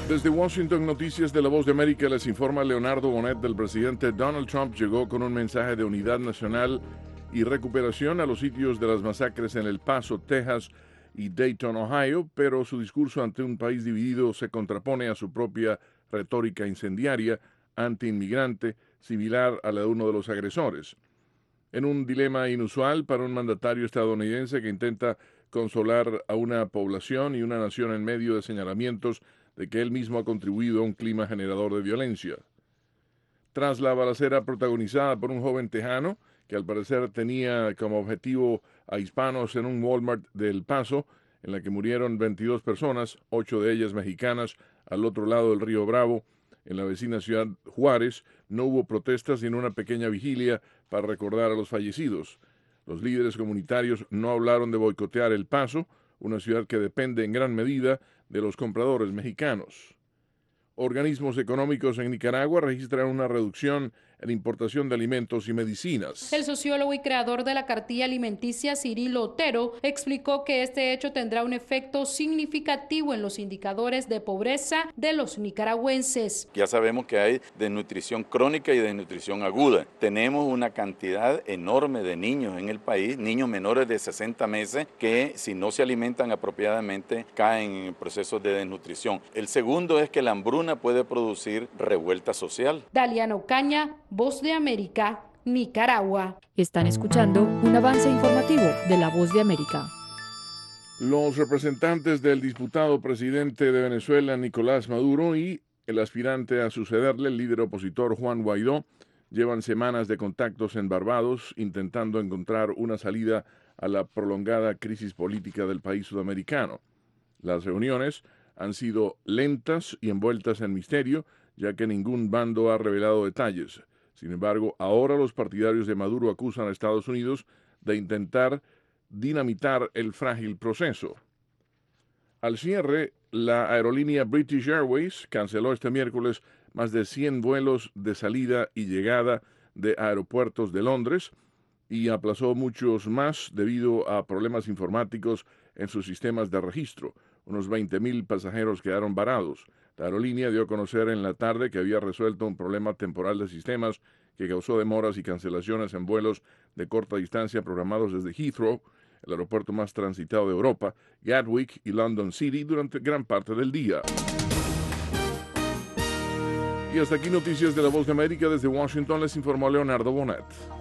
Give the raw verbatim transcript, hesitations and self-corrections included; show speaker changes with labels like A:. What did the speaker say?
A: Desde Washington, Noticias de la Voz de América, les informa Leonardo Bonet. Del presidente Donald Trump llegó con un mensaje de unidad nacional y recuperación a los sitios de las masacres en El Paso, Texas y Dayton, Ohio, pero su discurso ante un país dividido se contrapone a su propia retórica incendiaria, anti-inmigrante, similar a la de uno de los agresores. En un dilema inusual para un mandatario estadounidense que intenta consolar a una población y una nación en medio de señalamientos de que él mismo ha contribuido a un clima generador de violencia. Tras la balacera protagonizada por un joven tejano, que al parecer tenía como objetivo a hispanos en un Walmart de El Paso, en la que murieron veintidós personas, ocho de ellas mexicanas, al otro lado del río Bravo, en la vecina ciudad Juárez, no hubo protestas sino una pequeña vigilia para recordar a los fallecidos. Los líderes comunitarios no hablaron de boicotear El Paso, una ciudad que depende en gran medida de los compradores mexicanos. Organismos económicos en Nicaragua registran una reducción en importación de alimentos y medicinas.
B: El sociólogo y creador de la cartilla alimenticia, Cirilo Otero, explicó que este hecho tendrá un efecto significativo en los indicadores de pobreza de los nicaragüenses.
C: Ya sabemos que hay desnutrición crónica y desnutrición aguda. Tenemos una cantidad enorme de niños en el país, niños menores de sesenta meses, que si no se alimentan apropiadamente caen en procesos de desnutrición. El segundo es que la hambruna puede producir revuelta social.
B: Daliana Ocaña, Voz de América, Nicaragua.
D: Están escuchando un avance informativo de La Voz de América.
A: Los representantes del disputado presidente de Venezuela, Nicolás Maduro, y el aspirante a sucederle, el líder opositor Juan Guaidó, llevan semanas de contactos en Barbados intentando encontrar una salida a la prolongada crisis política del país sudamericano. Las reuniones han sido lentas y envueltas en misterio, ya que ningún bando ha revelado detalles. Sin embargo, ahora los partidarios de Maduro acusan a Estados Unidos de intentar dinamitar el frágil proceso. Al cierre, la aerolínea British Airways canceló este miércoles más de cien vuelos de salida y llegada de aeropuertos de Londres y aplazó muchos más debido a problemas informáticos en sus sistemas de registro. Unos veinte mil pasajeros quedaron varados. La aerolínea dio a conocer en la tarde que había resuelto un problema temporal de sistemas que causó demoras y cancelaciones en vuelos de corta distancia programados desde Heathrow, el aeropuerto más transitado de Europa, Gatwick y London City durante gran parte del día. Y hasta aquí Noticias de la Voz de América. Desde Washington les informó Leonardo Bonet.